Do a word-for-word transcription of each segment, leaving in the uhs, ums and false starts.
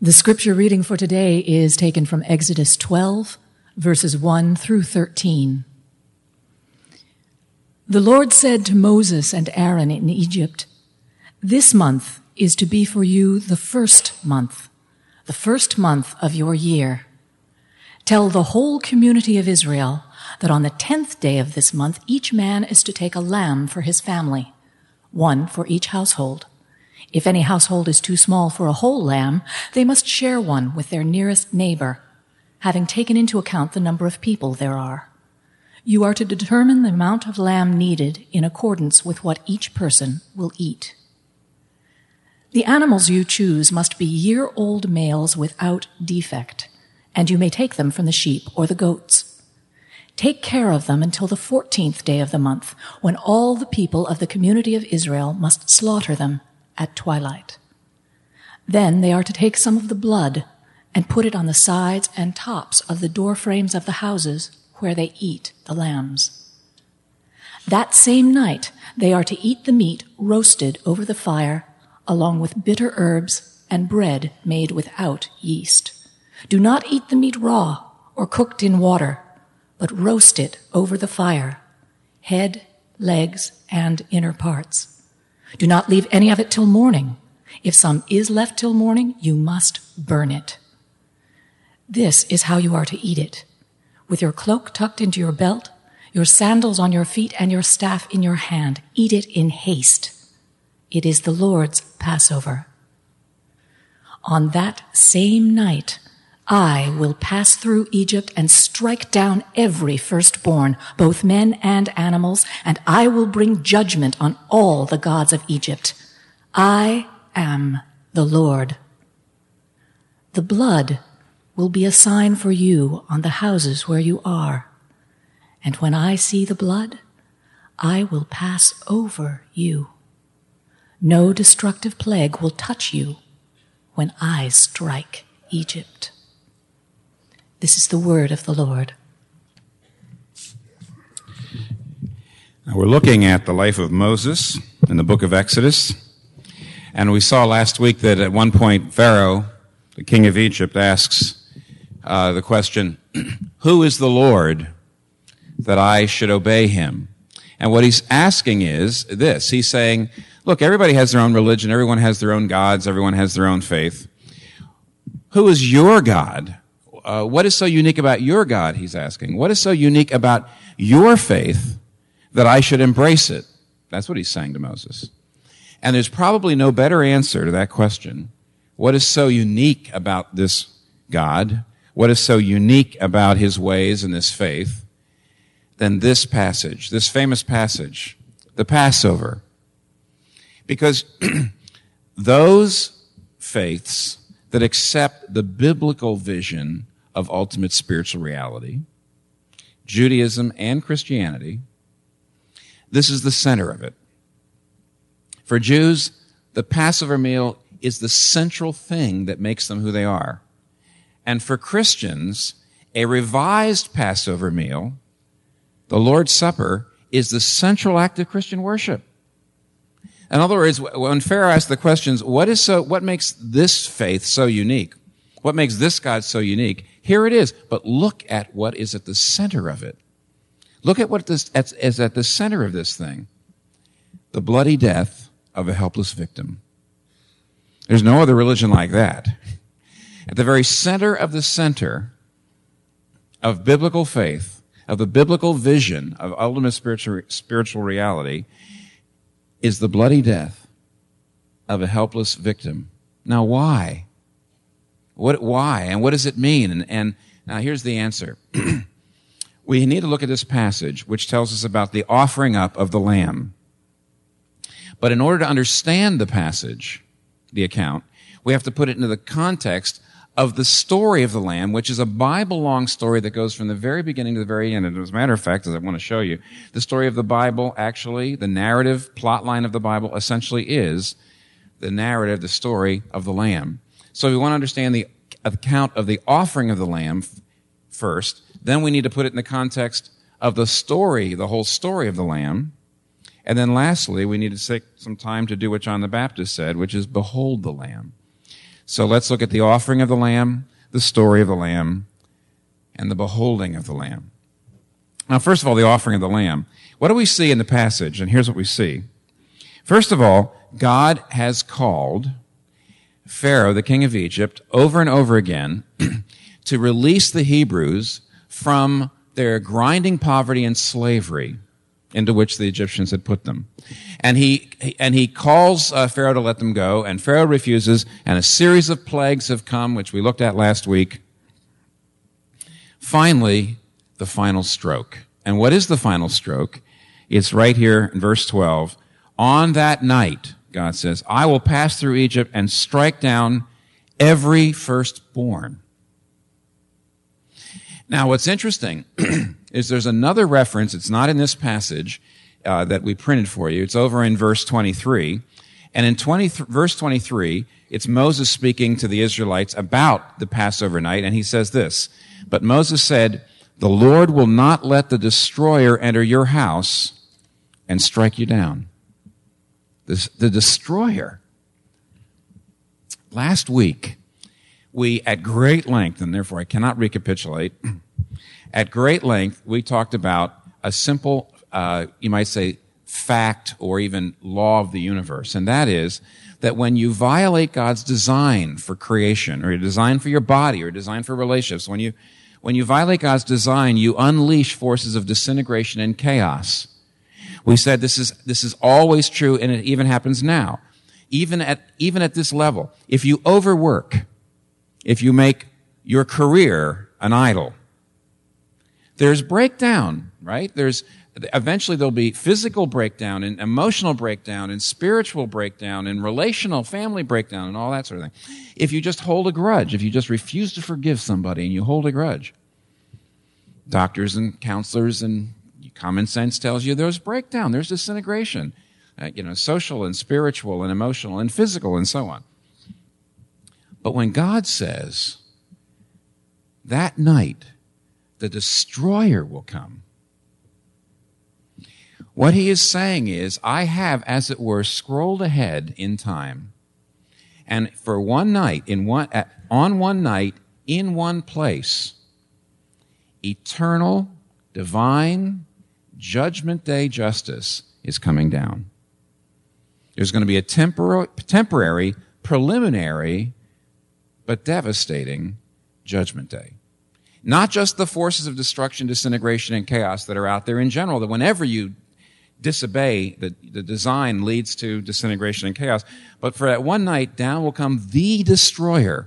The scripture reading for today is taken from Exodus twelve, verses one through thirteen. The Lord said to Moses and Aaron in Egypt, "This month is to be for you the first month, the first month of your year. Tell the whole community of Israel that on the tenth day of this month each man is to take a lamb for his family, one for each household. If any household is too small for a whole lamb, they must share one with their nearest neighbor, having taken into account the number of people there are. You are to determine the amount of lamb needed in accordance with what each person will eat. The animals you choose must be year-old males without defect, and you may take them from the sheep or the goats. Take care of them until the fourteenth day of the month, when all the people of the community of Israel must slaughter them at twilight. Then they are to take some of the blood and put it on the sides and tops of the door frames of the houses where they eat the lambs. That same night they are to eat the meat roasted over the fire, along with bitter herbs and bread made without yeast. Do not eat the meat raw or cooked in water, but roast it over the fire, head, legs, and inner parts. Do not leave any of it till morning. If some is left till morning, you must burn it. This is how you are to eat it, with your cloak tucked into your belt, your sandals on your feet, and your staff in your hand. Eat it in haste. It is the Lord's Passover. On that same night, I will pass through Egypt and strike down every firstborn, both men and animals, and I will bring judgment on all the gods of Egypt. I am the Lord. The blood will be a sign for you on the houses where you are. And when I see the blood, I will pass over you. No destructive plague will touch you when I strike Egypt." This is the word of the Lord. Now we're looking at the life of Moses in the book of Exodus. And we saw last week that at one point Pharaoh, the king of Egypt, asks uh, the question, "Who is the Lord that I should obey him?" And what he's asking is this. He's saying, look, everybody has their own religion. Everyone has their own gods. Everyone has their own faith. Who is your God? Uh, what is so unique about your God, he's asking. What is so unique about your faith that I should embrace it? That's what he's saying to Moses. And there's probably no better answer to that question. What is so unique about this God? What is so unique about his ways and this faith than this passage, this famous passage, the Passover? Because those faiths that accept the biblical vision of ultimate spiritual reality, Judaism and Christianity, this is the center of it. For Jews, the Passover meal is the central thing that makes them who they are. And for Christians, a revised Passover meal, the Lord's Supper, is the central act of Christian worship. In other words, when Pharaoh asked the questions, what is so, what makes this faith so unique? What makes this God so unique? Here it is. But look at what is at the center of it. Look at what this, is at the center of this thing. The bloody death of a helpless victim. There's no other religion like that. At the very center of the center of biblical faith, of the biblical vision of ultimate spiritual, spiritual reality, is the bloody death of a helpless victim. Now, why? What? Why? And what does it mean? And, and now here's the answer. We need to look at this passage, which tells us about the offering up of the lamb. But in order to understand the passage, the account, we have to put it into the context of the story of the lamb, which is a Bible-long story that goes from the very beginning to the very end. And as a matter of fact, as I want to show you, the story of the Bible, actually, the narrative plot line of the Bible essentially is the narrative, the story of the lamb. So we want to understand the account of the offering of the lamb first. Then we need to put it in the context of the story, the whole story of the lamb. And then lastly, we need to take some time to do what John the Baptist said, which is behold the lamb. So let's look at the offering of the Lamb, the story of the Lamb, and the beholding of the Lamb. Now, first of all, the offering of the Lamb. What do we see in the passage? And here's what we see. First of all, God has called Pharaoh, the king of Egypt, over and over again to release the Hebrews from their grinding poverty and slavery into which the Egyptians had put them. And he, and he calls uh, Pharaoh to let them go, and Pharaoh refuses, and a series of plagues have come, which we looked at last week. Finally, the final stroke. And what is the final stroke? It's right here in verse twelve. On that night, God says, I will pass through Egypt and strike down every firstborn. Now, what's interesting is there's another reference. It's not in this passage uh, that we printed for you. It's over in verse twenty-three. And in twenty, verse twenty-three, it's Moses speaking to the Israelites about the Passover night, and he says this, but Moses said, the Lord will not let the destroyer enter your house and strike you down. The, the destroyer. Last week, we, at great length, and therefore I cannot recapitulate, at great length, we talked about a simple, uh, you might say, fact or even law of the universe, and that is that when you violate God's design for creation, or design for your body, or design for relationships, when you, when you violate God's design, you unleash forces of disintegration and chaos. We said this is, this is always true, and it even happens now. Even at, even at this level. If you overwork, if you make your career an idol, there's breakdown, right? There's, eventually there'll be physical breakdown and emotional breakdown and spiritual breakdown and relational family breakdown and all that sort of thing. If you just hold a grudge, if you just refuse to forgive somebody and you hold a grudge, doctors and counselors and common sense tells you there's breakdown, there's disintegration, uh, you know, social and spiritual and emotional and physical and so on. But when God says, that night, the destroyer will come, what he is saying is, I have, as it were, scrolled ahead in time, and for one night, in one, on one night, in one place, eternal, divine, Judgment Day justice is coming down. There's going to be a tempor- temporary, preliminary, but devastating Judgment Day. Not just the forces of destruction, disintegration, and chaos that are out there in general, that whenever you disobey, the, the design leads to disintegration and chaos, but for that one night, down will come the destroyer.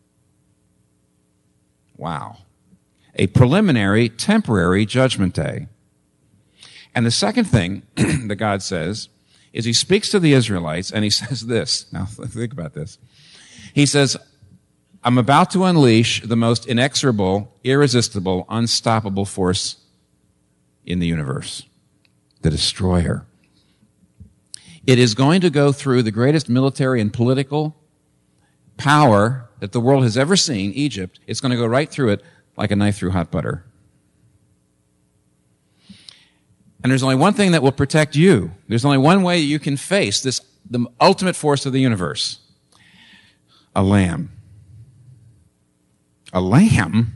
Wow. A preliminary, temporary Judgment Day. And the second thing that God says is he speaks to the Israelites and he says this. Now, think about this. He says, I'm about to unleash the most inexorable, irresistible, unstoppable force in the universe, the destroyer. It is going to go through the greatest military and political power that the world has ever seen, Egypt. It's going to go right through it like a knife through hot butter. And there's only one thing that will protect you. There's only one way you can face this, the ultimate force of the universe. A lamb. A lamb?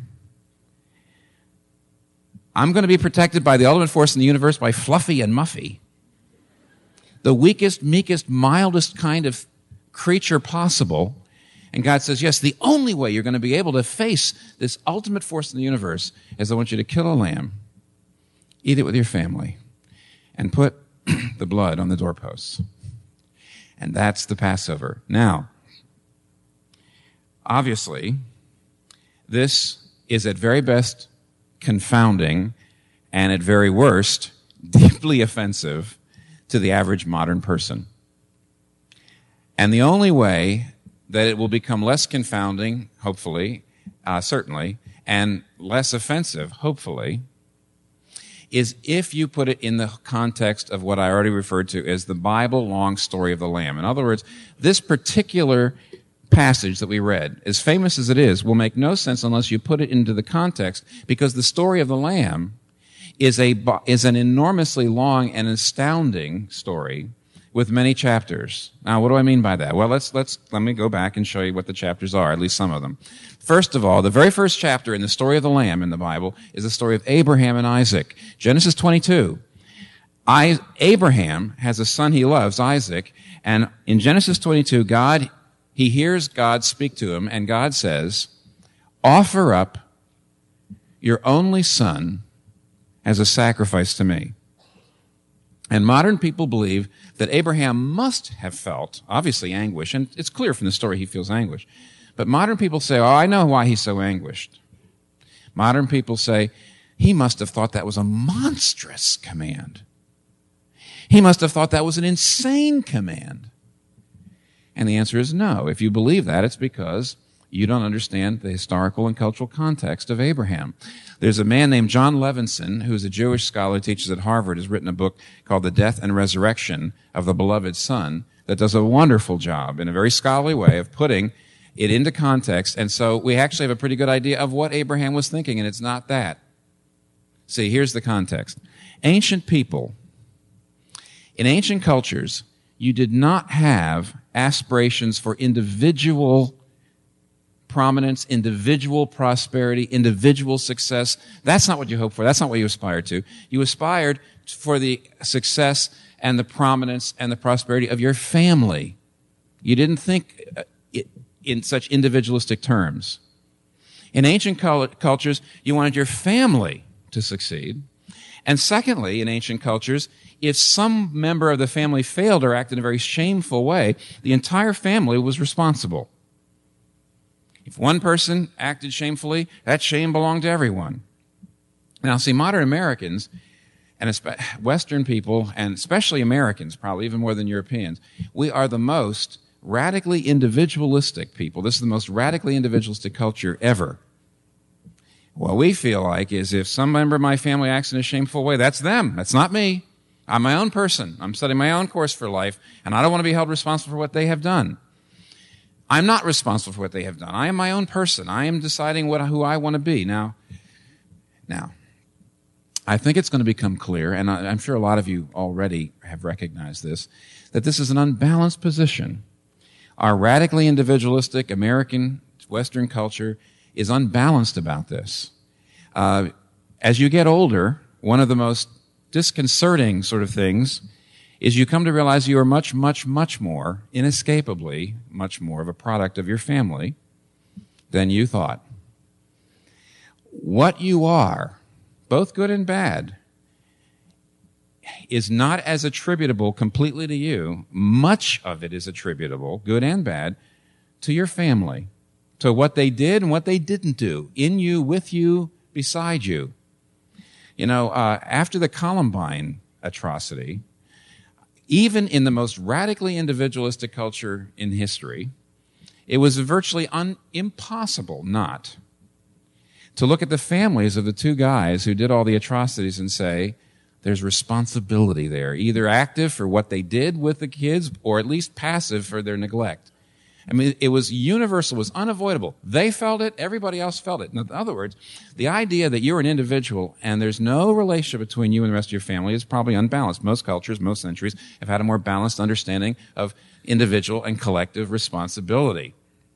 I'm going to be protected by the ultimate force in the universe by Fluffy and Muffy. The weakest, meekest, mildest kind of creature possible. And God says, yes, the only way you're going to be able to face this ultimate force in the universe is I want you to kill a lamb, eat it with your family, and put the blood on the doorposts. And that's the Passover. Now, obviously, this is at very best confounding and at very worst deeply offensive to the average modern person. And the only way that it will become less confounding, hopefully, uh, certainly, and less offensive, hopefully, is if you put it in the context of what I already referred to as the Bible long story of the Lamb. In other words, this particular passage that we read, as famous as it is, will make no sense unless you put it into the context, because the story of the Lamb is a is an enormously long and astounding story with many chapters. Now, what do I mean by that? Well, let's, let's, let me go back and show you what the chapters are, at least some of them. First of all, the very first chapter in the story of the Lamb in the Bible is the story of Abraham and Isaac. Genesis twenty-two. I, Abraham has a son he loves, Isaac, and in Genesis twenty-two, God, he hears God speak to him, and God says, offer up your only son as a sacrifice to me. And modern people believe that Abraham must have felt, obviously, anguish, and it's clear from the story he feels anguish. But modern people say, oh, I know why he's so anguished. Modern people say, he must have thought that was a monstrous command. He must have thought that was an insane command. And the answer is no. If you believe that, it's because you don't understand the historical and cultural context of Abraham. There's a man named John Levinson, who's a Jewish scholar who teaches at Harvard, has written a book called The Death and Resurrection of the Beloved Son that does a wonderful job in a very scholarly way of putting it into context. And so we actually have a pretty good idea of what Abraham was thinking, and it's not that. See, here's the context. Ancient people, in ancient cultures, you did not have aspirations for individual prominence, individual prosperity, individual success. That's not what you hope for. That's not what you aspired to. You aspired for the success and the prominence and the prosperity of your family. You didn't think in such individualistic terms. In ancient cultures, you wanted your family to succeed. And secondly, in ancient cultures, if some member of the family failed or acted in a very shameful way, the entire family was responsible. If one person acted shamefully, that shame belonged to everyone. Now, see, modern Americans, and Western people, and especially Americans, probably even more than Europeans, we are the most radically individualistic people. This is the most radically individualistic culture ever. What we feel like is if some member of my family acts in a shameful way, that's them. That's not me. I'm my own person. I'm studying my own course for life, and I don't want to be held responsible for what they have done. I'm not responsible for what they have done. I am my own person. I am deciding what, who I want to be. Now, now, I think it's going to become clear, and I, I'm sure a lot of you already have recognized this, that this is an unbalanced position. Our radically individualistic American Western culture is unbalanced about this. Uh, as you get older, one of the most disconcerting sort of things is you come to realize you are much, much, much more, inescapably, much more of a product of your family than you thought. What you are, both good and bad, is not as attributable completely to you. Much of it is attributable, good and bad, to your family, to what they did and what they didn't do, in you, with you, beside you. You know, uh, after the Columbine atrocity, even in the most radically individualistic culture in history, it was virtually un- impossible not to look at the families of the two guys who did all the atrocities and say, there's responsibility there, either active for what they did with the kids or at least passive for their neglect. I mean, it was universal, it was unavoidable. They felt it, everybody else felt it. In other words, the idea that you're an individual and there's no relationship between you and the rest of your family is probably unbalanced. Most cultures, most centuries have had a more balanced understanding of individual and collective responsibility.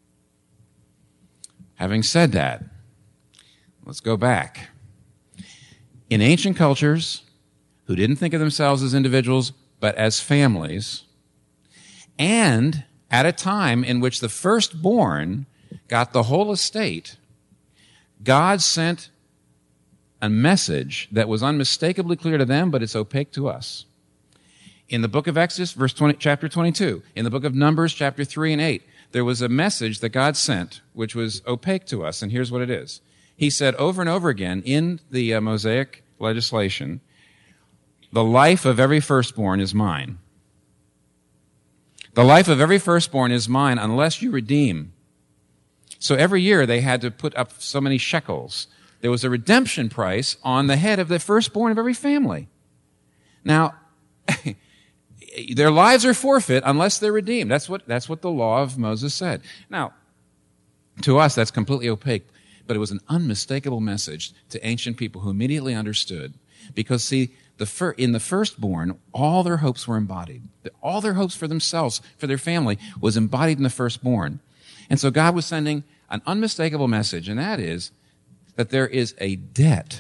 Having said that, let's go back. In ancient cultures, who didn't think of themselves as individuals, but as families, and at a time in which the firstborn got the whole estate, God sent a message that was unmistakably clear to them, but it's opaque to us. In the book of Exodus, verse twenty, chapter twenty-two, in the book of Numbers, chapter three and eight, there was a message that God sent, which was opaque to us, and here's what it is. He said over and over again in the uh, Mosaic legislation, the life of every firstborn is mine. The life of every firstborn is mine unless you redeem. So every year they had to put up so many shekels. There was a redemption price on the head of the firstborn of every family. Now, their lives are forfeit unless they're redeemed. That's what, that's what the law of Moses said. Now, to us, that's completely opaque, but it was an unmistakable message to ancient people who immediately understood Because, see, the fir- in the firstborn, all their hopes were embodied. All their hopes for themselves, for their family, was embodied in the firstborn. And so God was sending an unmistakable message, and that is that there is a debt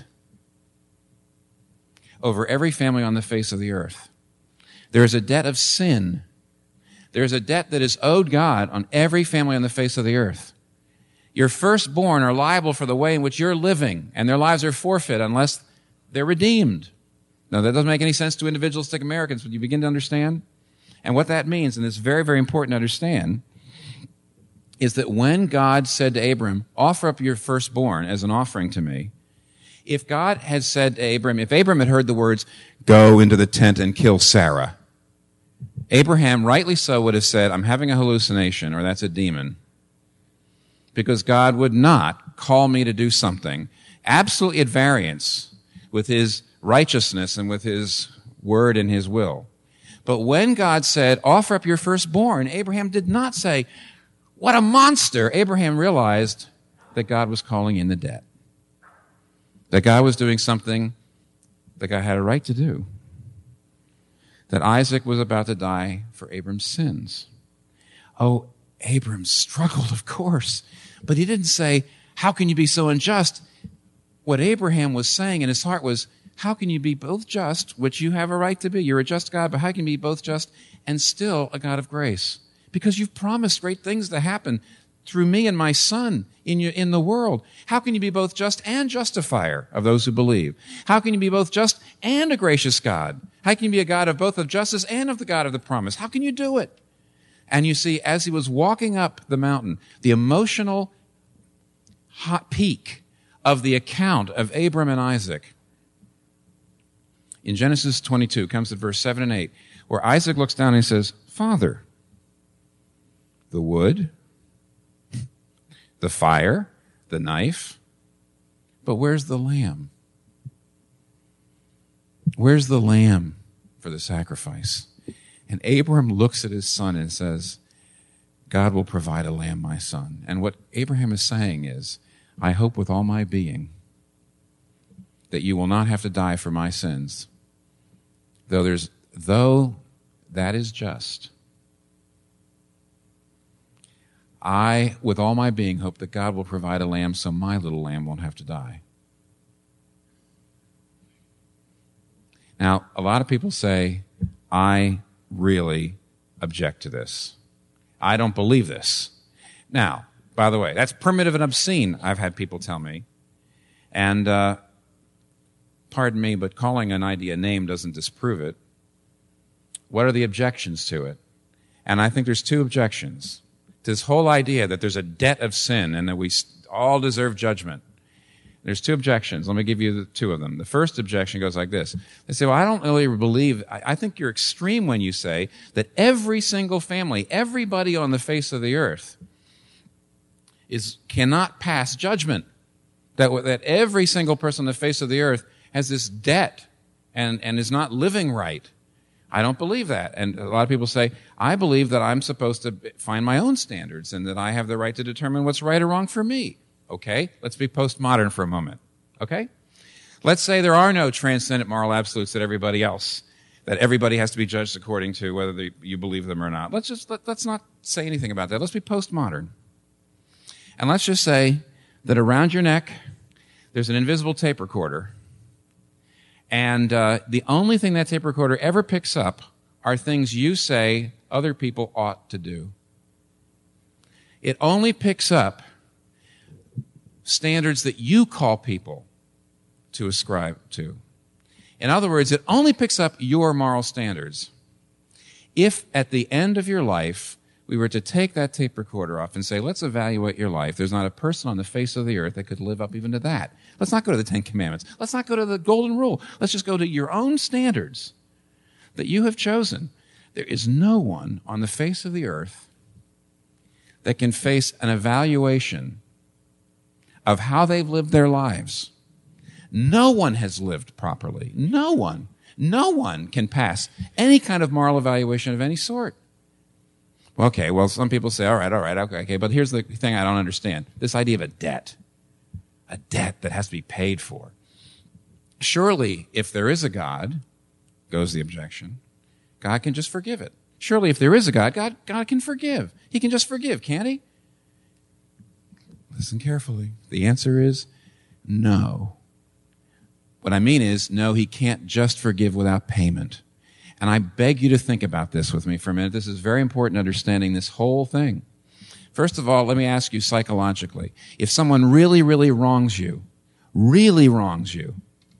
over every family on the face of the earth. There is a debt of sin. There is a debt that is owed God on every family on the face of the earth. Your firstborn are liable for the way in which you're living, and their lives are forfeit unless they're redeemed. Now, that doesn't make any sense to individualistic Americans, but you begin to understand? And what that means, and it's very, very important to understand, is that when God said to Abram, offer up your firstborn as an offering to me, if God had said to Abram, if Abram had heard the words, go into the tent and kill Sarah, Abraham, rightly so, would have said, I'm having a hallucination, or that's a demon. Because God would not call me to do something absolutely at variance with his righteousness and with his word and his will. But when God said, offer up your firstborn, Abraham did not say, what a monster. Abraham realized that God was calling in the debt. That God was doing something that God had a right to do. That Isaac was about to die for Abram's sins. Oh, Abram struggled, of course. But he didn't say, how can you be so unjust? What Abraham was saying in his heart was, how can you be both just, which you have a right to be? You're a just God, but how can you be both just and still a God of grace? Because you've promised great things to happen through me and my son in you, in the world. How can you be both just and justifier of those who believe? How can you be both just and a gracious God? How can you be a God of both of justice and of the God of the promise? How can you do it? And you see, as he was walking up the mountain, the emotional hot peak of the account of Abram and Isaac, in Genesis twenty-two, comes to verse seven and eight, where Isaac looks down and he says, Father, the wood, the fire, the knife, but where's the lamb? Where's the lamb for the sacrifice? And Abram looks at his son and says, God will provide a lamb, my son. And what Abraham is saying is, I hope with all my being that you will not have to die for my sins. Though there's, though that is just, I, with all my being, hope that God will provide a lamb so my little lamb won't have to die. Now, a lot of people say, I really object to this. I don't believe this. Now, by the way, that's primitive and obscene, I've had people tell me. And, uh, pardon me, but calling an idea a name doesn't disprove it. What are the objections to it? And I think there's two objections. This whole idea that there's a debt of sin and that we all deserve judgment. There's two objections. Let me give you the two of them. The first objection goes like this. They say, well, I don't really believe, I, I think you're extreme when you say that every single family, everybody on the face of the earth is cannot pass judgment. That, that every single person on the face of the earth has this debt and, and is not living right. I don't believe that. And a lot of people say, I believe that I'm supposed to find my own standards and that I have the right to determine what's right or wrong for me. Okay? Let's be postmodern for a moment. Okay? Let's say there are no transcendent moral absolutes that everybody else, that everybody has to be judged according to whether they, you believe them or not. Let's just, let, let's not say anything about that. Let's be postmodern. And let's just say that around your neck, there's an invisible tape recorder. And uh, the only thing that tape recorder ever picks up are things you say other people ought to do. It only picks up standards that you call people to ascribe to. In other words, it only picks up your moral standards. If at the end of your life we were to take that tape recorder off and say, let's evaluate your life, there's not a person on the face of the earth that could live up even to that. Let's not go to the Ten Commandments. Let's not go to the Golden Rule. Let's just go to your own standards that you have chosen. There is no one on the face of the earth that can face an evaluation of how they've lived their lives. No one has lived properly. No one. No one can pass any kind of moral evaluation of any sort. Okay, well, some people say, all right, all right, okay, okay, but here's the thing I don't understand. This idea of a debt. A debt that has to be paid for. Surely, if there is a God, goes the objection, God can just forgive it. Surely, if there is a God, God, God can forgive. He can just forgive, can't he? Listen carefully. The answer is no. What I mean is, no, he can't just forgive without payment. And I beg you to think about this with me for a minute. This is very important, understanding this whole thing. First of all, let me ask you psychologically. If someone really, really wrongs you, really wrongs you,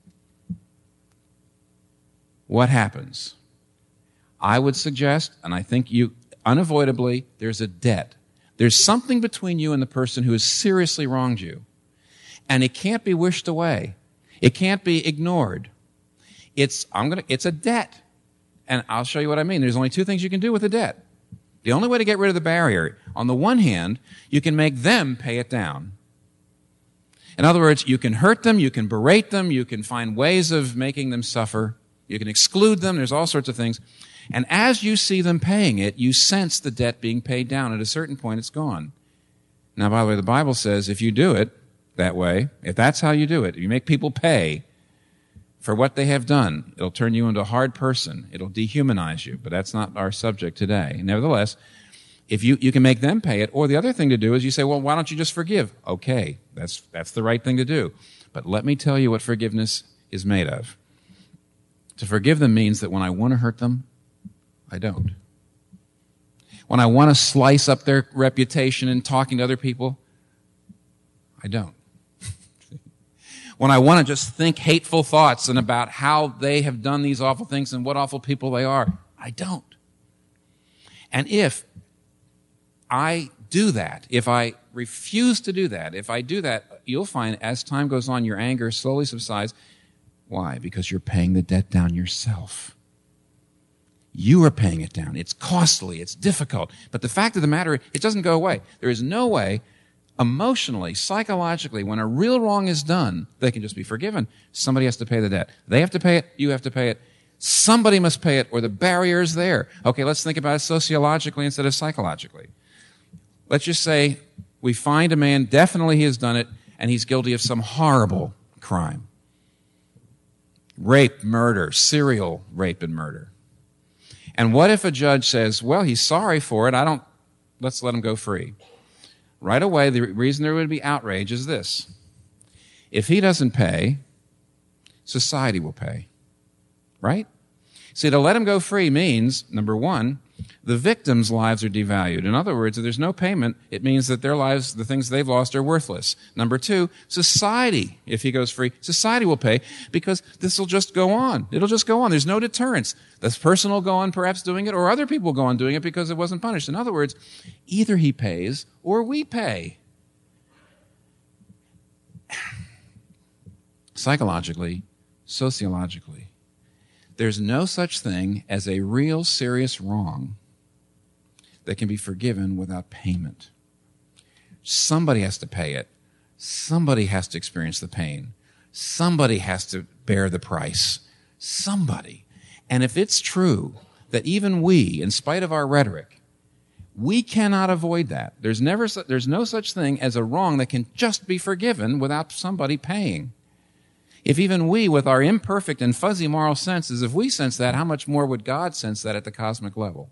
what happens? I would suggest, and I think you, unavoidably, there's a debt. There's something between you and the person who has seriously wronged you. And it can't be wished away. It can't be ignored. It's, I'm gonna, it's a debt. And I'll show you what I mean. There's only two things you can do with a debt. The only way to get rid of the barrier, on the one hand, you can make them pay it down. In other words, you can hurt them, you can berate them, you can find ways of making them suffer, you can exclude them, there's all sorts of things. And as you see them paying it, you sense the debt being paid down. At a certain point, it's gone. Now, by the way, the Bible says if you do it that way, if that's how you do it, if you make people pay for what they have done, it'll turn you into a hard person. It'll dehumanize you, but that's not our subject today. Nevertheless, if you, you can make them pay it, or the other thing to do is you say, well, why don't you just forgive? Okay, that's, that's the right thing to do. But let me tell you what forgiveness is made of. To forgive them means that when I want to hurt them, I don't. When I want to slice up their reputation in talking to other people, I don't. When I want to just think hateful thoughts and about how they have done these awful things and what awful people they are, I don't. And if I do that, if I refuse to do that, if I do that, you'll find as time goes on, your anger slowly subsides. Why? Because you're paying the debt down yourself. You are paying it down. It's costly. It's difficult. But the fact of the matter, it doesn't go away. There is no way, emotionally, psychologically, when a real wrong is done, they can just be forgiven. Somebody has to pay the debt. They have to pay it. You have to pay it. Somebody must pay it, or the barrier is there. Okay, let's think about it sociologically instead of psychologically. Let's just say we find a man, definitely he has done it, and he's guilty of some horrible crime. Rape, murder, serial rape and murder. And what if a judge says, well, he's sorry for it, I don't, let's let him go free. Right away, the reason there would be outrage is this. If he doesn't pay, society will pay. Right? See, to let him go free means, number one, the victims' lives are devalued. In other words, if there's no payment, it means that their lives, the things they've lost, are worthless. Number two, society, if he goes free, society will pay because this will just go on. It'll just go on. There's no deterrence. This person will go on perhaps doing it, or other people will go on doing it because it wasn't punished. In other words, either he pays or we pay. Psychologically, sociologically, there's no such thing as a real serious wrong that can be forgiven without payment. Somebody has to pay it. Somebody has to experience the pain. Somebody has to bear the price. Somebody. And if it's true that even we, in spite of our rhetoric, we cannot avoid that. There's never, there's no such thing as a wrong that can just be forgiven without somebody paying. If even we, with our imperfect and fuzzy moral senses, if we sense that, how much more would God sense that at the cosmic level?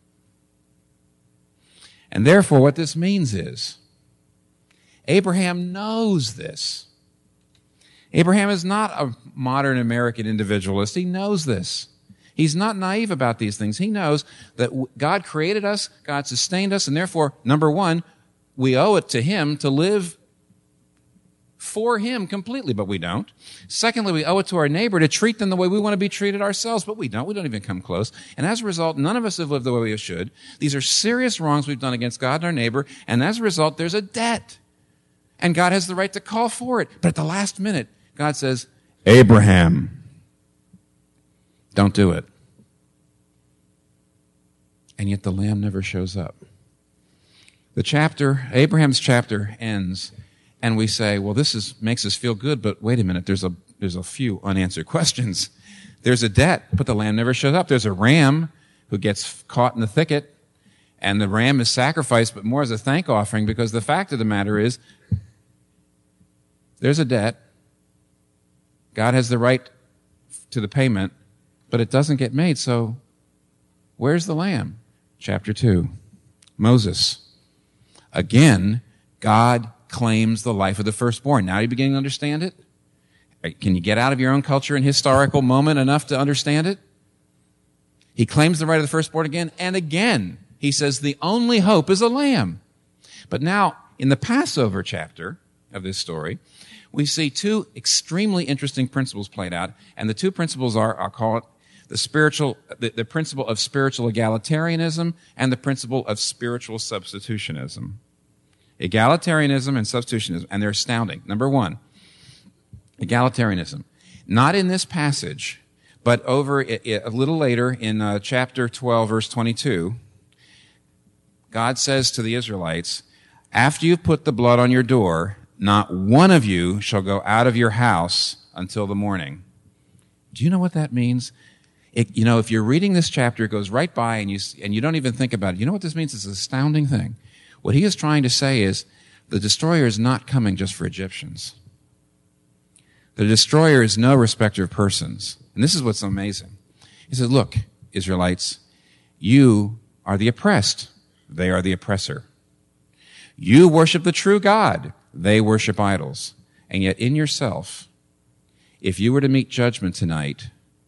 And therefore, what this means is, Abraham knows this. Abraham is not a modern American individualist. He knows this. He's not naive about these things. He knows that God created us, God sustained us, and therefore, number one, we owe it to Him to live for Him completely, but we don't. Secondly, we owe it to our neighbor to treat them the way we want to be treated ourselves, but we don't. We don't even come close. And as a result, none of us have lived the way we should. These are serious wrongs we've done against God and our neighbor, and as a result, there's a debt. And God has the right to call for it. But at the last minute, God says, Abraham, don't do it. And yet the lamb never shows up. The chapter, Abraham's chapter ends, and we say, well, this is, makes us feel good, but wait a minute, there's a, there's a few unanswered questions. There's a debt, but the lamb never shows up. There's a ram who gets caught in the thicket, and the ram is sacrificed, but more as a thank offering, because the fact of the matter is, there's a debt, God has the right to the payment, but it doesn't get made, so where's the lamb? Chapter two, Moses. Again, God claims the life of the firstborn. Now you're beginning to understand it? Can you get out of your own culture and historical moment enough to understand it? He claims the right of the firstborn again and again. He says the only hope is a lamb. But now, in the Passover chapter of this story, we see two extremely interesting principles played out, and the two principles are, I'll call it, the spiritual, the, the principle of spiritual egalitarianism and the principle of spiritual substitutionism. Egalitarianism and substitutionism, and they're astounding. Number one, egalitarianism. Not in this passage, but over a little later in uh, chapter twelve, verse twenty-two, God says to the Israelites, after you've put the blood on your door, not one of you shall go out of your house until the morning. Do you know what that means? It, you know, if you're reading this chapter, it goes right by and you, and you don't even think about it. You know what this means? It's an astounding thing. What he is trying to say is the destroyer is not coming just for Egyptians. The destroyer is no respecter of persons. And this is what's amazing. He says, look, Israelites, you are the oppressed. They are the oppressor. You worship the true God. They worship idols. And yet in yourself, if you were to meet judgment tonight,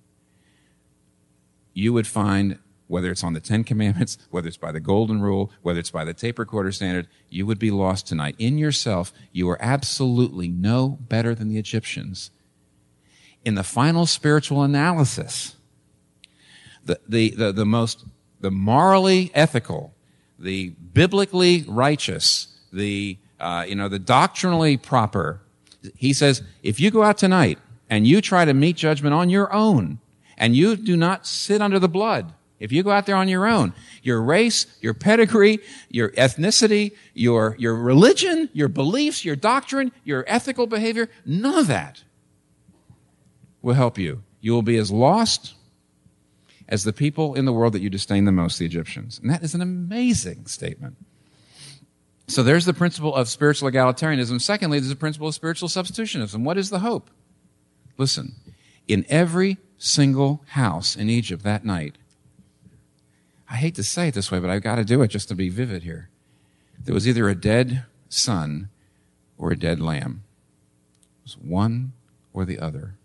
you would find, whether it's on the Ten Commandments, whether it's by the Golden Rule, whether it's by the tape recorder standard, you would be lost tonight. In yourself, you are absolutely no better than the Egyptians. In the final spiritual analysis, the, the, the, the most, the morally ethical, the biblically righteous, the, uh, you know, the doctrinally proper, he says, if you go out tonight and you try to meet judgment on your own, and you do not sit under the blood, if you go out there on your own, your race, your pedigree, your ethnicity, your, your religion, your beliefs, your doctrine, your ethical behavior, none of that will help you. You will be as lost as the people in the world that you disdain the most, the Egyptians. And that is an amazing statement. So there's the principle of spiritual egalitarianism. Secondly, there's the principle of spiritual substitutionism. What is the hope? Listen, in every single house in Egypt that night, I hate to say it this way, but I've got to do it just to be vivid here. There was either a dead son or a dead lamb. It was one or the other.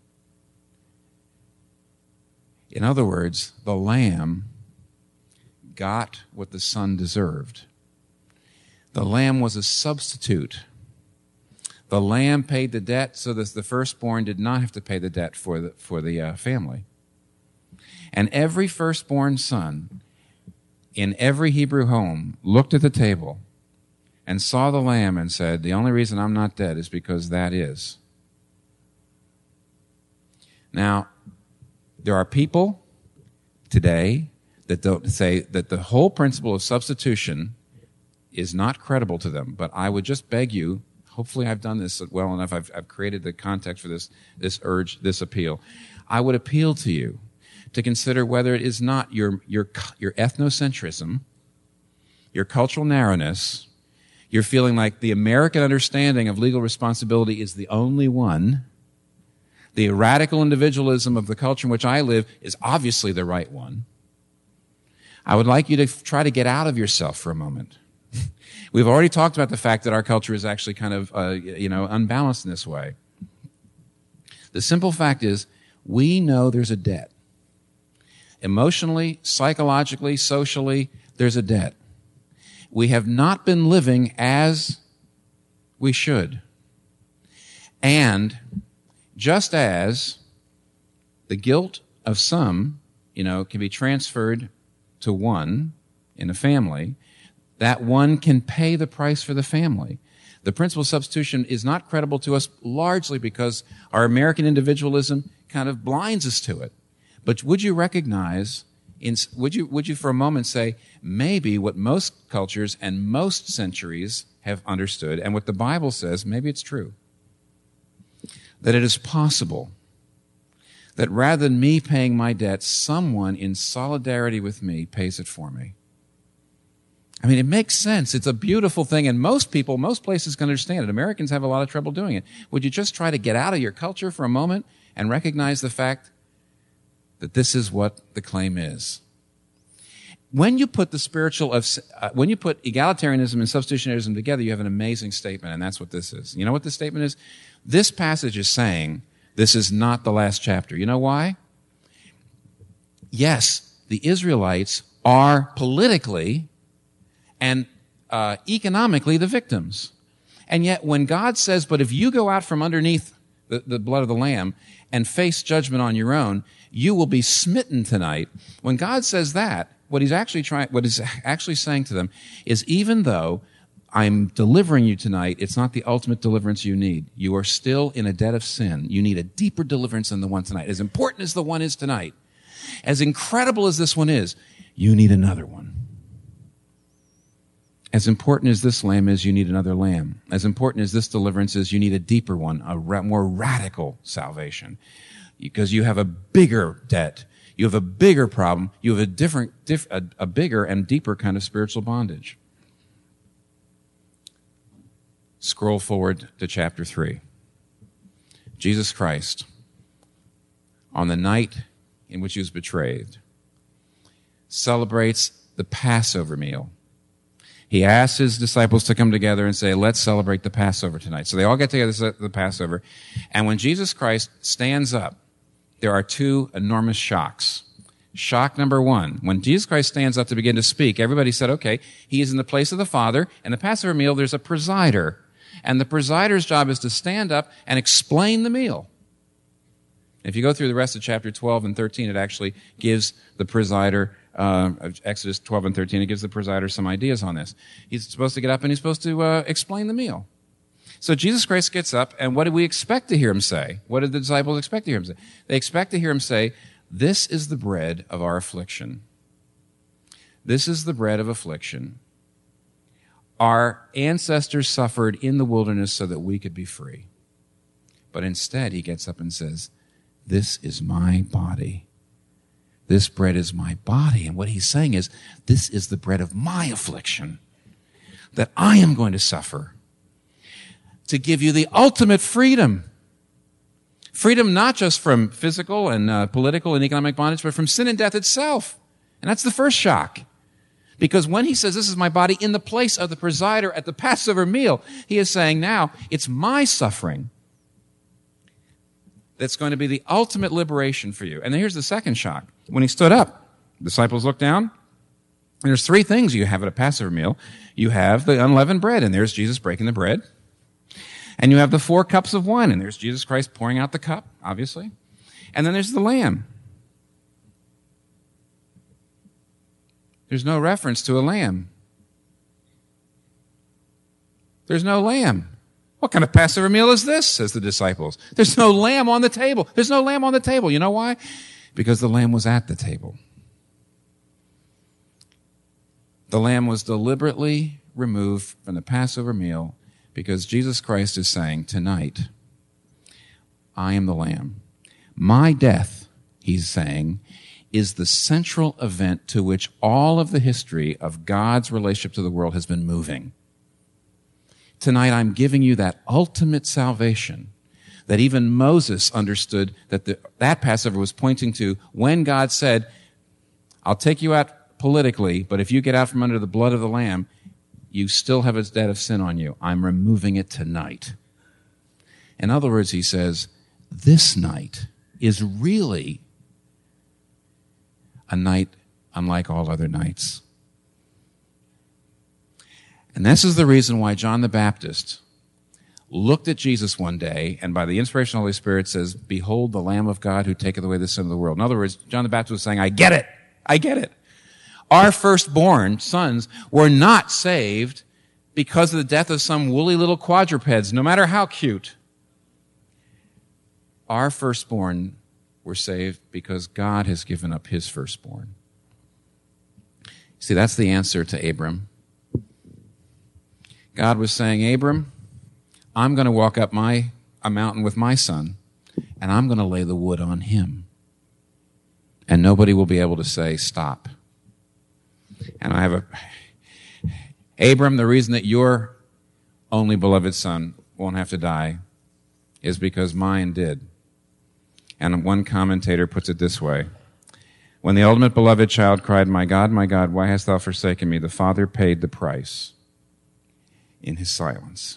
In other words, the lamb got what the son deserved. The lamb was a substitute. The lamb paid the debt so that the firstborn did not have to pay the debt for the, for the uh, family. And every firstborn son in every Hebrew home looked at the table and saw the lamb and said, the only reason I'm not dead is because that is. Now, there are people today that don't say that the whole principle of substitution is not credible to them. But I would just beg you, hopefully I've done this well enough, I've, I've created the context for this, this urge, this appeal. I would appeal to you to consider whether it is not your, your, your ethnocentrism, your cultural narrowness, you're feeling like the American understanding of legal responsibility is the only one. The radical individualism of the culture in which I live is obviously the right one. I would like you to try to get out of yourself for a moment. We've already talked about the fact that our culture is actually kind of, uh, you know, unbalanced in this way. The simple fact is, we know there's a debt. Emotionally, psychologically, socially, there's a debt. We have not been living as we should. And just as the guilt of some, you know, can be transferred to one in a family, that one can pay the price for the family. The principle of substitution is not credible to us largely because our American individualism kind of blinds us to it. But would you recognize, in, would you, would you for a moment say, maybe what most cultures and most centuries have understood, and what the Bible says, maybe it's true, that it is possible that rather than me paying my debt, someone in solidarity with me pays it for me. I mean, it makes sense. It's a beautiful thing, and most people, most places can understand it. Americans have a lot of trouble doing it. Would you just try to get out of your culture for a moment and recognize the fact that this is what the claim is? When you put the spiritual of, uh, when you put egalitarianism and substitutionarism together, you have an amazing statement, and that's what this is. You know what this statement is? This passage is saying this is not the last chapter. You know why? Yes, the Israelites are politically and uh, economically the victims. And yet when God says, but if you go out from underneath the, the blood of the Lamb and face judgment on your own, you will be smitten tonight. When God says that, what he's actually trying, what he's actually saying to them is, even though I'm delivering you tonight, it's not the ultimate deliverance you need. You are still in a debt of sin. You need a deeper deliverance than the one tonight. As important as the one is tonight, as incredible as this one is, you need another one. As important as this lamb is, you need another lamb. As important as this deliverance is, you need a deeper one, a ra- more radical salvation. Because you have a bigger debt. You have a bigger problem. You have a different, diff, a, a bigger and deeper kind of spiritual bondage. Scroll forward to chapter three. Jesus Christ, on the night in which he was betrayed, celebrates the Passover meal. He asks his disciples to come together and say, let's celebrate the Passover tonight. So they all get together at the Passover. And when Jesus Christ stands up, there are two enormous shocks. Shock number one, when Jesus Christ stands up to begin to speak, everybody said, okay, he is in the place of the Father. And the Passover meal, there's a presider. And the presider's job is to stand up and explain the meal. If you go through the rest of chapter twelve and thirteen, it actually gives the presider, uh, Exodus twelve and thirteen, it gives the presider some ideas on this. He's supposed to get up and he's supposed to uh, explain the meal. So Jesus Christ gets up, and what do we expect to hear him say? What did the disciples expect to hear him say? They expect to hear him say, this is the bread of our affliction. This is the bread of affliction. Our ancestors suffered in the wilderness so that we could be free. But instead, he gets up and says, this is my body. This bread is my body. And what he's saying is, this is the bread of my affliction that I am going to suffer to give you the ultimate freedom. Freedom not just from physical and uh, political and economic bondage, but from sin and death itself. And that's the first shock. Because when he says, this is my body, in the place of the presider at the Passover meal, he is saying, now, it's my suffering that's going to be the ultimate liberation for you. And then here's the second shock. When he stood up, the disciples looked down, and there's three things you have at a Passover meal. You have the unleavened bread, and there's Jesus breaking the bread. And you have the four cups of wine, and there's Jesus Christ pouring out the cup, obviously. And then there's the lamb. There's no reference to a lamb. There's no lamb. What kind of Passover meal is this? Says the disciples. There's no lamb on the table. There's no lamb on the table. You know why? Because the lamb was at the table. The lamb was deliberately removed from the Passover meal because Jesus Christ is saying, tonight, I am the lamb. My death, he's saying, is the central event to which all of the history of God's relationship to the world has been moving. Tonight, I'm giving you that ultimate salvation that even Moses understood that the, that Passover was pointing to when God said, I'll take you out politically, but if you get out from under the blood of the Lamb, you still have a debt of sin on you. I'm removing it tonight. In other words, he says, this night is really a night unlike all other nights. And this is the reason why John the Baptist looked at Jesus one day and by the inspiration of the Holy Spirit says, behold the Lamb of God who taketh away the sin of the world. In other words, John the Baptist was saying, I get it. I get it. Our firstborn sons were not saved because of the death of some woolly little quadrupeds, no matter how cute. Our firstborn were saved because God has given up his firstborn. See, that's the answer to Abram. God was saying, Abram, I'm going to walk up my a mountain with my son, and I'm going to lay the wood on him. And nobody will be able to say, stop. And I have a, Abram, the reason that your only beloved son won't have to die is because mine did. And one commentator puts it this way. When the ultimate beloved child cried, "My God, my God, why hast thou forsaken me?" the Father paid the price in his silence.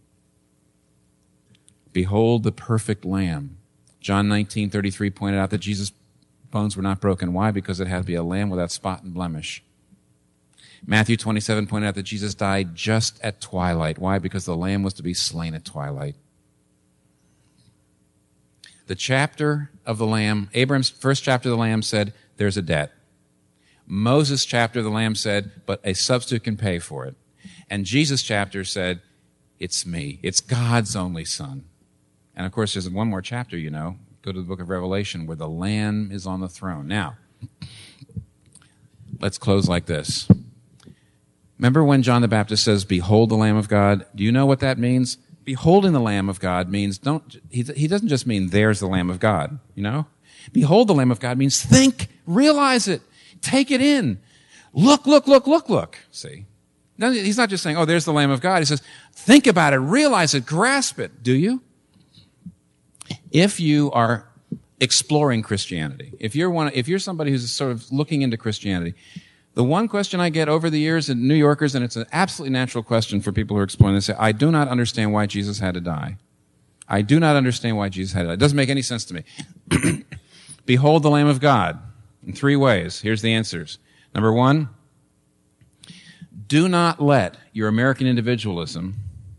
Behold the perfect Lamb. John nineteen thirty-three pointed out that Jesus' bones were not broken. Why? Because it had to be a lamb without spot and blemish. Matthew twenty-seven pointed out that Jesus died just at twilight. Why? Because the lamb was to be slain at twilight. The chapter of the Lamb, Abraham's first chapter of the Lamb said, there's a debt. Moses' chapter of the Lamb said, but a substitute can pay for it. And Jesus' chapter said, it's me. It's God's only Son. And of course, there's one more chapter, you know. Go to the book of Revelation where the Lamb is on the throne. Now, let's close like this. Remember when John the Baptist says, "Behold the Lamb of God"? Do you know what that means? Beholding the Lamb of God means, don't, he, he doesn't just mean there's the Lamb of God, you know? Behold the Lamb of God means think, realize it, take it in. Look, look, look, look, look. See? Now, he's not just saying, oh, there's the Lamb of God. He says, think about it, realize it, grasp it. Do you? If you are exploring Christianity, if you're one, if you're somebody who's sort of looking into Christianity, the one question I get over the years in New Yorkers, and it's an absolutely natural question for people who are exploring this, say, I do not understand why Jesus had to die. I do not understand why Jesus had to die. It doesn't make any sense to me. Behold the Lamb of God in three ways. Here's the answers. Number one, do not let your American individualism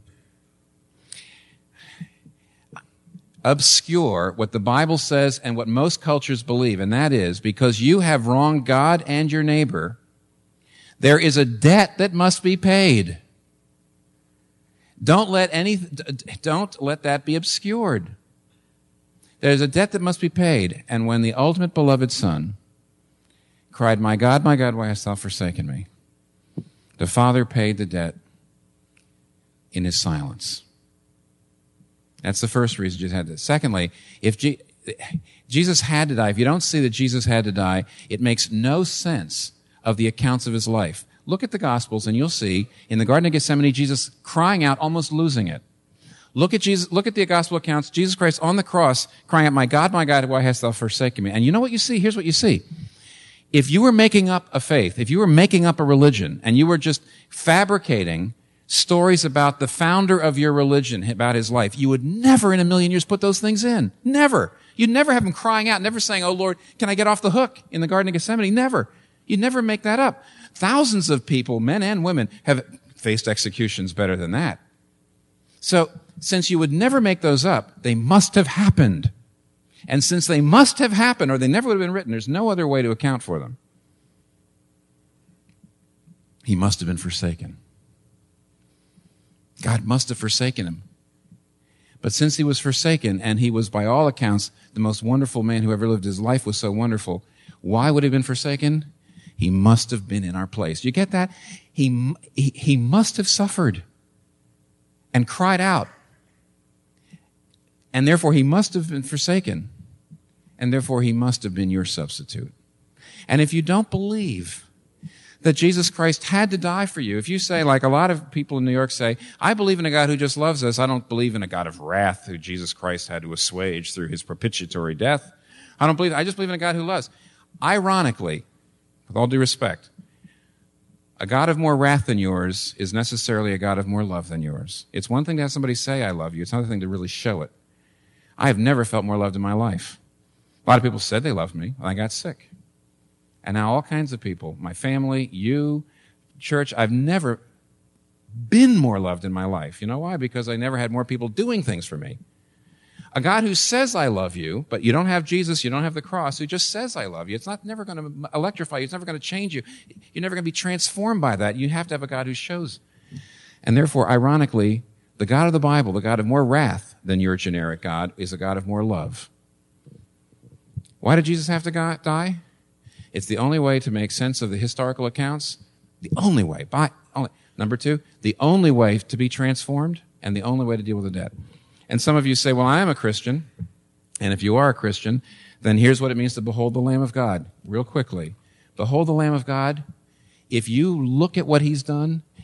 obscure what the Bible says and what most cultures believe, and that is, because you have wronged God and your neighbor, there is a debt that must be paid. Don't let any, don't let that be obscured. There's a debt that must be paid, and when the ultimate beloved Son cried, "My God, my God, why hast thou forsaken me?" the Father paid the debt in his silence. That's the first reason Jesus had to. Secondly, if G- Jesus had to die, if you don't see that Jesus had to die, it makes no sense of the accounts of his life. Look at the Gospels and you'll see in the Garden of Gethsemane, Jesus crying out, almost losing it. Look at Jesus, look at the Gospel accounts, Jesus Christ on the cross crying out, "My God, my God, why hast thou forsaken me?" And you know what you see? Here's what you see. If you were making up a faith, if you were making up a religion, and you were just fabricating stories about the founder of your religion, about his life, you would never in a million years put those things in. Never. You'd never have him crying out, never saying, "Oh Lord, can I get off the hook?" in the Garden of Gethsemane. Never. You'd never make that up. Thousands of people, men and women, have faced executions better than that. So, since you would never make those up, they must have happened. And since they must have happened, or they never would have been written, there's no other way to account for them. He must have been forsaken. God must have forsaken him. But since he was forsaken, and he was by all accounts the most wonderful man who ever lived, his life was so wonderful, why would he have been forsaken? He must have been in our place. You get that? He, he, he must have suffered and cried out. And therefore he must have been forsaken. And therefore he must have been your substitute. And if you don't believe that Jesus Christ had to die for you, if you say, like a lot of people in New York say, I believe in a God who just loves us, I don't believe in a God of wrath who Jesus Christ had to assuage through his propitiatory death. I don't believe, I just believe in a God who loves. Ironically, with all due respect, a God of more wrath than yours is necessarily a God of more love than yours. It's one thing to have somebody say, "I love you." It's another thing to really show it. I have never felt more loved in my life. A lot of people said they loved me when I got sick. And now all kinds of people, my family, you, church, I've never been more loved in my life. You know why? Because I never had more people doing things for me. A God who says, "I love you," but you don't have Jesus, you don't have the cross, who just says, "I love you." It's not never going to electrify you. It's never going to change you. You're never going to be transformed by that. You have to have a God who shows. And therefore, ironically, the God of the Bible, the God of more wrath than your generic God, is a God of more love. Why did Jesus have to die? It's the only way to make sense of the historical accounts. The only way. By, only. Number two, the only way to be transformed and the only way to deal with the debt. And some of you say, well, I am a Christian. And if you are a Christian, then here's what it means to behold the Lamb of God. Real quickly. Behold the Lamb of God. If you look at what he's done,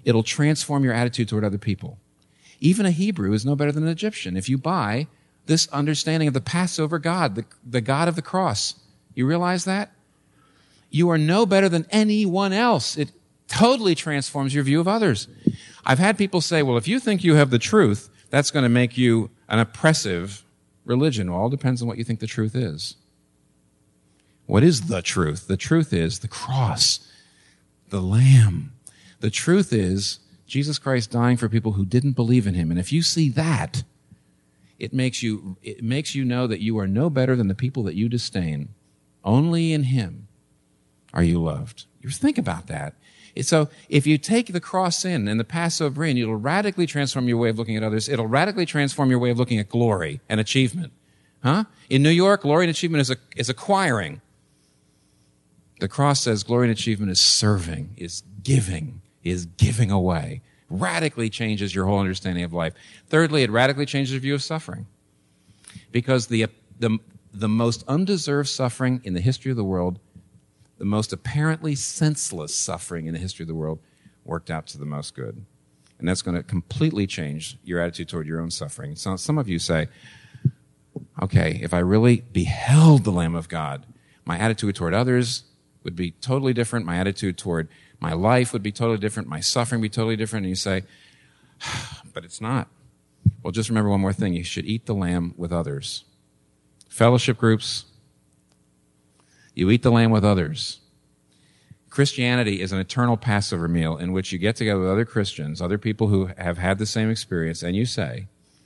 It'll transform your attitude toward other people. Even a Hebrew is no better than an Egyptian if you buy this understanding of the Passover God, the, the God of the cross. You realize that? You are no better than anyone else. It totally transforms your view of others. I've had people say, well, if you think you have the truth, that's going to make you an oppressive religion. Well, it all depends on what you think the truth is. What is the truth? The truth is the cross, the Lamb. The truth is Jesus Christ dying for people who didn't believe in him. And if you see that, it makes you, it makes you know that you are no better than the people that you disdain. Only in him are you loved. You think about that. So if you take the cross in and the Passover in, it'll radically transform your way of looking at others. It'll radically transform your way of looking at glory and achievement. Huh? In New York, glory and achievement is, a, is acquiring. The cross says glory and achievement is serving, is giving, is giving away. Radically changes your whole understanding of life. Thirdly, it radically changes your view of suffering. Because the, the, the most undeserved suffering in the history of the world, the most apparently senseless suffering in the history of the world, worked out to the most good. And that's going to completely change your attitude toward your own suffering. So some of you say, okay, if I really beheld the Lamb of God, my attitude toward others would be totally different. My attitude toward my life would be totally different. My suffering would be totally different. And you say, but it's not. Well, just remember one more thing. You should eat the lamb with others. Fellowship groups, you eat the lamb with others. Christianity is an eternal Passover meal in which you get together with other Christians, other people who have had the same experience, and you say,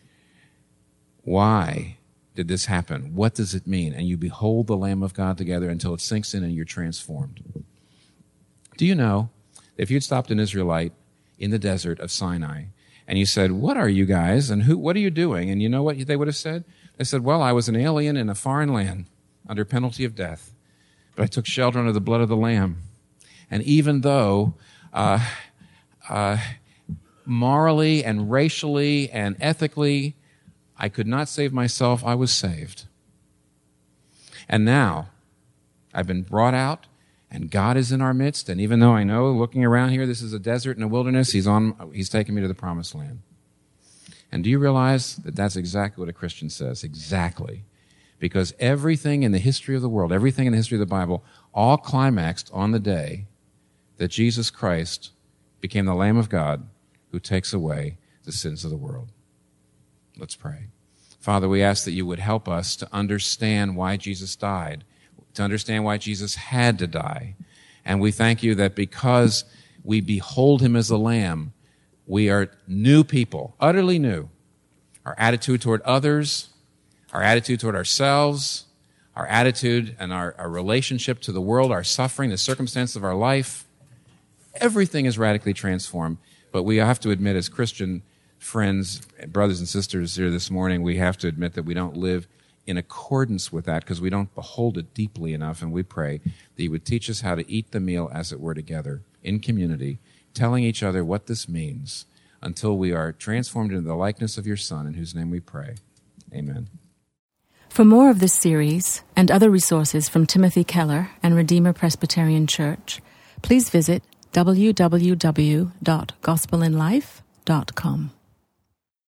why did this happen? What does it mean? And you behold the Lamb of God together until it sinks in and you're transformed. Do you know if you'd stopped an Israelite in the desert of Sinai and you said, what are you guys and who? What are you doing? And you know what they would have said? They said, well, I was an alien in a foreign land under penalty of death, but I took shelter under the blood of the Lamb. And even though uh, uh, morally and racially and ethically I could not save myself, I was saved. And now I've been brought out, and God is in our midst. And even though I know, looking around here, this is a desert and a wilderness, He's on. He's taking me to the promised land. And do you realize that that's exactly what a Christian says? Exactly. Because everything in the history of the world, everything in the history of the Bible, all climaxed on the day that Jesus Christ became the Lamb of God who takes away the sins of the world. Let's pray. Father, we ask that you would help us to understand why Jesus died, to understand why Jesus had to die. And we thank you that because we behold him as a lamb, we are new people, utterly new. Our attitude toward others, our attitude toward ourselves, our attitude and our, our relationship to the world, our suffering, the circumstance of our life, everything is radically transformed. But we have to admit, as Christian friends, brothers and sisters here this morning, we have to admit that we don't live in accordance with that because we don't behold it deeply enough. And we pray that you would teach us how to eat the meal, as it were, together in community, telling each other what this means until we are transformed into the likeness of your Son, in whose name we pray. Amen. For more of this series and other resources from Timothy Keller and Redeemer Presbyterian Church, please visit w w w dot gospel in life dot com.